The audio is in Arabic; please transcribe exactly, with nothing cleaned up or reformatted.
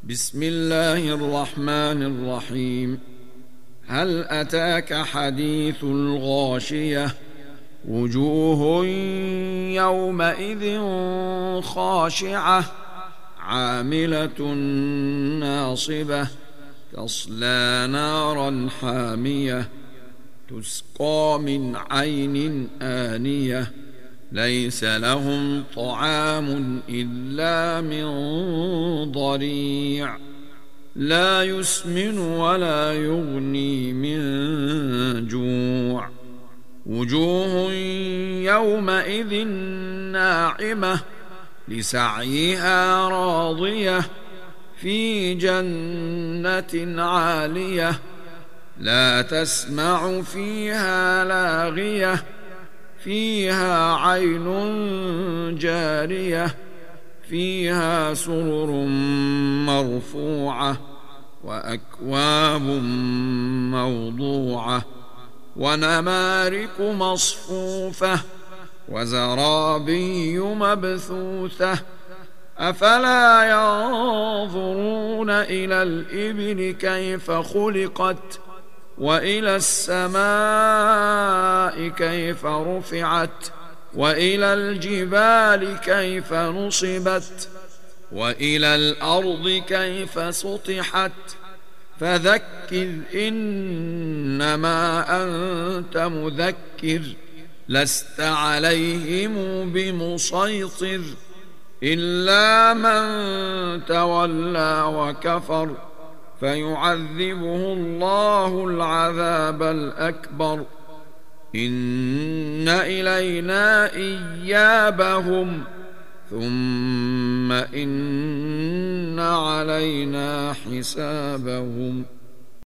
بسم الله الرحمن الرحيم. هل أتاك حديث الغاشية؟ وجوه يومئذ خاشعة عاملة ناصبة تصلى نارا حامية تسقى من عين آنية ليس لهم طعام إلا من ضريع لا يسمن ولا يغني من جوع. وجوه يومئذ ناعمة لسعيها راضية في جنة عالية لا تسمع فيها لاغية فيها عين جارية فيها سرر مرفوعة وأكواب موضوعة ونمارق مصفوفة وزرابي مبثوثة أفلا ينظرون إلى الإبل كيف خلقت وإلى السماء كيف رفعت وإلى الجبال كيف نصبت وإلى الأرض كيف سطحت فذكر إنما أنت مذكر لست عليهم بمسيطر إلا من تولى وكفر فيعذبه الله العذاب الأكبر إن إلينا إيابهم ثم إن علينا حسابهم.